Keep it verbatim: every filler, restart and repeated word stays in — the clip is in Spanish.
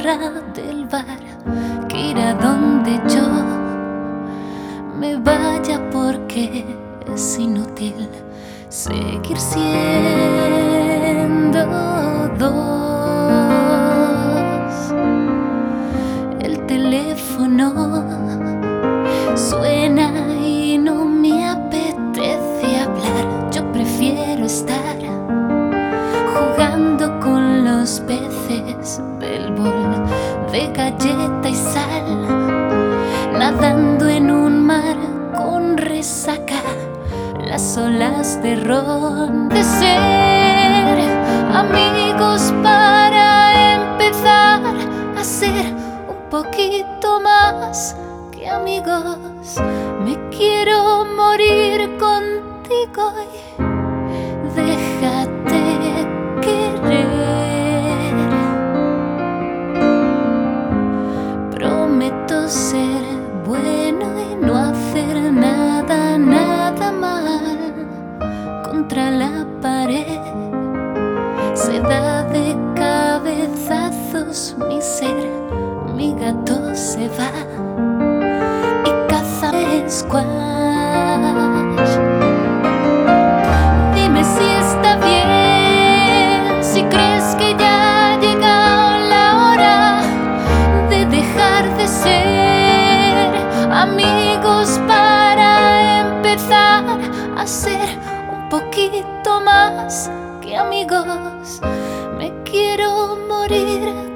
barra del bar que ir a donde yo me vaya, porque es inútil seguir siendo dos. El teléfono suena y no me apetece hablar. Yo prefiero estar jugando con los peces del bol de galleta y sal, nadando en un mar con resaca, las olas de ron. De ser amigos para empezar a ser un poquito más que amigos. Me quiero morir contigo y déjate querer. Prometo ser bueno y no hacer nada, nada mal contra la pared. Se da de cabezazos mi ser, mi gato se va y caza squash. Dime si está bien, si crees que ya ha llegado la hora de dejar de ser amigos para empezar a ser un poquito más que amigos. Me quiero morir